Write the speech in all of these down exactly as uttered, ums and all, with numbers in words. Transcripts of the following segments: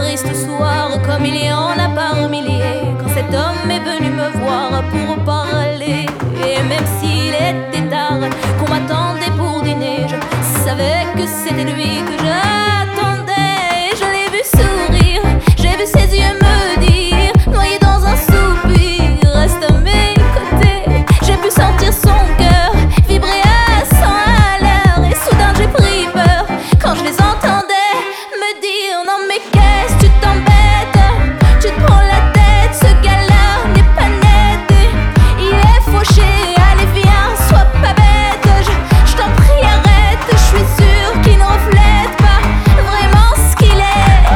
triste soir, comme il y en a par milliers, quand cet homme est venu me voir pour parler. Et même s'il était tard, qu'on m'attendait pour dîner, je savais que c'était lui que j'attendais. Je l'ai vu sourire, j'ai vu ses yeux me dire, noyé dans un soupir, reste à mes côtés. J'ai pu sentir son cœur vibrer à cent à l'heure, et soudain j'ai pris peur quand je les entendais me dire: non mais qu'est-ce tu t'embêtes, tu te prends la tête, ce gars-là n'est pas net, il est fauché, allez viens, sois pas bête, je, je t'en prie arrête, je suis sûre qu'il ne reflète pas vraiment ce qu'il est.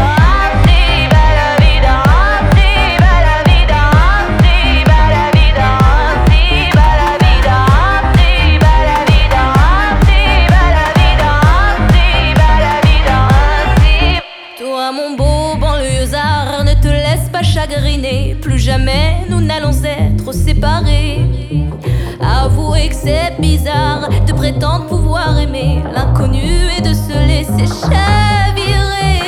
Toi mon beau banlieusard, ne te laisse pas chagriner, plus jamais nous n'allons être séparés. Avouez que c'est bizarre de prétendre pouvoir aimer l'inconnu et de se laisser chavirer.